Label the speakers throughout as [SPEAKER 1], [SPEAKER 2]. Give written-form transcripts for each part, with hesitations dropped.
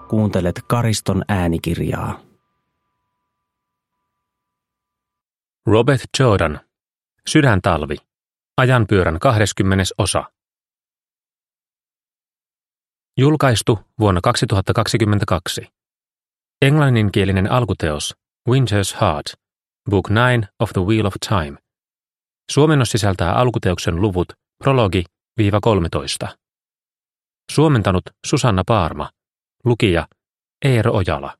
[SPEAKER 1] Kuuntelet Kariston äänikirjaa.
[SPEAKER 2] Robert Jordan. Sydäntalvi. Ajanpyörän 20. osa. Julkaistu vuonna 2022. Englanninkielinen alkuteos Winter's Heart, Book 9 of the Wheel of Time. Suomennos sisältää alkuteoksen luvut prologi-13. Suomentanut Susanna Paarma. Lukija Eero Ojala.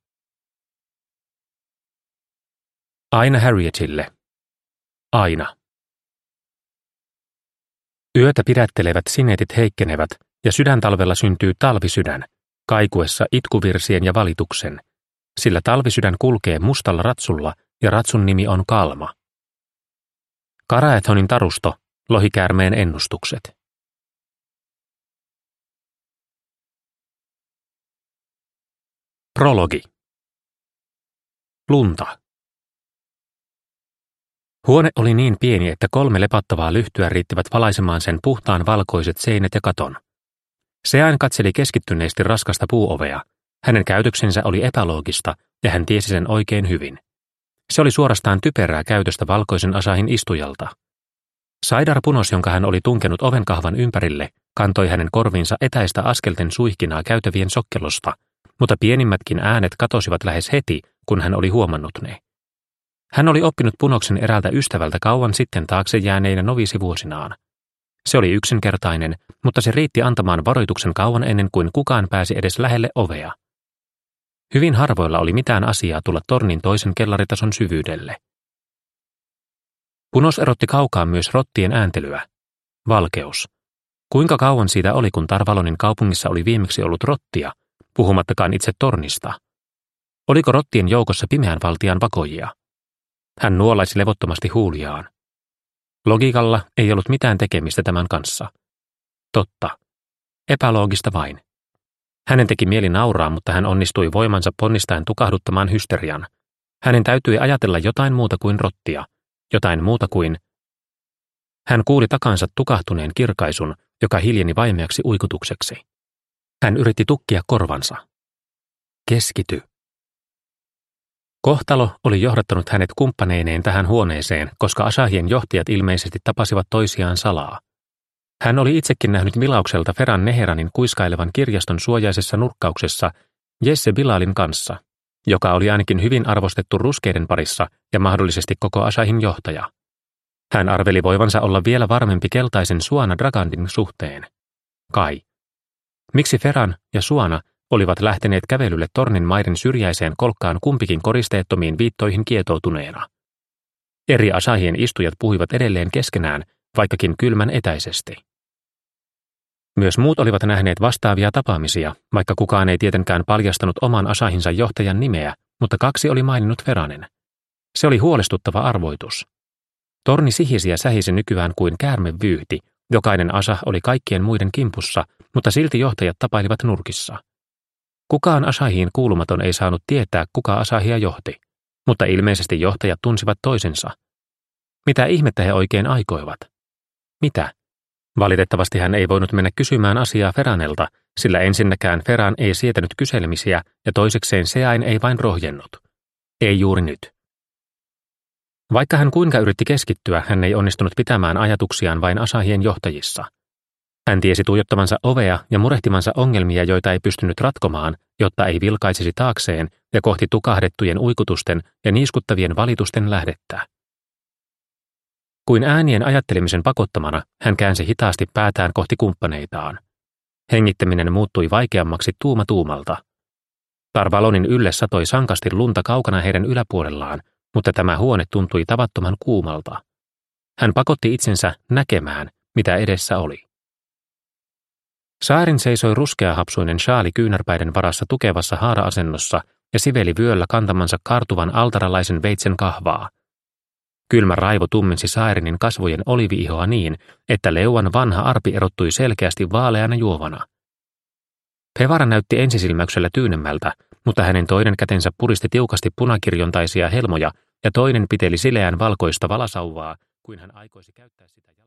[SPEAKER 2] Aina Harrietille. Aina. Yötä pidättelevät sinetit heikkenevät ja sydäntalvella syntyy talvisydän, kaikuessa itkuvirsien ja valituksen, sillä talvisydän kulkee mustalla ratsulla ja ratsun nimi on Kalma. Karaethonin tarusto, lohikäärmeen ennustukset. Prologi. Lunta. Huone oli niin pieni, että 3 lepattavaa lyhtyä riittivät valaisemaan sen puhtaan valkoiset seinät ja katon. Seain katseli keskittyneesti raskasta puuovea. Hänen käytöksensä oli epäloogista, ja hän tiesi sen oikein hyvin. Se oli suorastaan typerää käytöstä valkoisen asahin istujalta. Saidar Punos, jonka hän oli tunkenut ovenkahvan ympärille, kantoi hänen korviinsa etäistä askelten suihkinaa käytävien sokkelosta, mutta pienimmätkin äänet katosivat lähes heti, kun hän oli huomannut ne. Hän oli oppinut Punoksen eräältä ystävältä kauan sitten taakse jääneinä novisivuosinaan. Se oli yksinkertainen, mutta se riitti antamaan varoituksen kauan ennen kuin kukaan pääsi edes lähelle ovea. Hyvin harvoilla oli mitään asiaa tulla tornin toisen kellaritason syvyydelle. Punos erotti kaukaa myös rottien ääntelyä. Valkeus. Kuinka kauan siitä oli, kun Tarvalonin kaupungissa oli viimeksi ollut rottia, puhumattakaan itse tornista? Oliko rottien joukossa pimeän valtian vakoijia? Hän nuolaisi levottomasti huuliaan. Logiikalla ei ollut mitään tekemistä tämän kanssa. Totta. Epäloogista vain. Hänen teki mieli nauraa, mutta hän onnistui voimansa ponnistaen tukahduttamaan hysterian. Hänen täytyi ajatella jotain muuta kuin rottia. Jotain muuta kuin... Hän kuuli takansa tukahtuneen kirkaisun, joka hiljeni vaimeaksi uikutukseksi. Hän yritti tukkia korvansa. Keskity. Kohtalo oli johdattanut hänet kumppaneineen tähän huoneeseen, koska Asahien johtajat ilmeisesti tapasivat toisiaan salaa. Hän oli itsekin nähnyt vilaukselta Ferhan Neheranin kuiskailevan kirjaston suojaisessa nurkkauksessa Jesse Bilalin kanssa, joka oli ainakin hyvin arvostettu ruskeiden parissa ja mahdollisesti koko Asahin johtaja. Hän arveli voivansa olla vielä varmempi keltaisen Suana Dragandin suhteen. Kai. Miksi Ferhan ja Suana olivat lähteneet kävelylle tornin maiden syrjäiseen kolkkaan kumpikin koristeettomiin viittoihin kietoutuneena? Eri Asahien istujat puhuivat edelleen keskenään, vaikkakin kylmän etäisesti. Myös muut olivat nähneet vastaavia tapaamisia, vaikka kukaan ei tietenkään paljastanut oman Asahinsa johtajan nimeä, mutta 2 oli maininnut Ferhanen. Se oli huolestuttava arvoitus. Torni sihisi ja sähisi nykyään kuin käärmevyyhti. Jokainen Asah oli kaikkien muiden kimpussa, mutta silti johtajat tapailivat nurkissa. Kukaan Asahiin kuulumaton ei saanut tietää, kuka Asahia johti, mutta ilmeisesti johtajat tunsivat toisensa. Mitä ihmettä he oikein aikoivat? Mitä? Valitettavasti hän ei voinut mennä kysymään asiaa Ferhanelta, sillä ensinnäkään Ferhan ei sietänyt kyselemisiä ja toisekseen Seain ei vain rohjennut. Ei juuri nyt. Vaikka hän kuinka yritti keskittyä, hän ei onnistunut pitämään ajatuksiaan vain Asahien johtajissa. Hän tiesi tuijottavansa ovea ja murehtimansa ongelmia, joita ei pystynyt ratkomaan, jotta ei vilkaisisi taakseen ja kohti tukahdettujen uikutusten ja niiskuttavien valitusten lähdettä. Kuin äänien ajattelemisen pakottamana, hän käänsi hitaasti päätään kohti kumppaneitaan. Hengittäminen muuttui vaikeammaksi tuuma tuumalta. Tarvalonin ylle satoi sankasti lunta kaukana heidän yläpuolellaan, mutta tämä huone tuntui tavattoman kuumalta. Hän pakotti itsensä näkemään, mitä edessä oli. Saarin seisoi ruskeahapsuinen shaali kyynärpäiden varassa tukevassa haara-asennossa ja siveli vyöllä kantamansa kartuvan altaralaisen veitsen kahvaa. Kylmä raivo tummensi Saarinin kasvojen olivi-ihoa niin, että leuan vanha arpi erottui selkeästi vaaleana juovana. Pevara näytti ensisilmäyksellä tyynemmältä, mutta hänen toinen kätensä puristi tiukasti punakirjontaisia helmoja ja toinen piteli sileään valkoista valasauvaa, kuin hän aikoisi käyttää sitä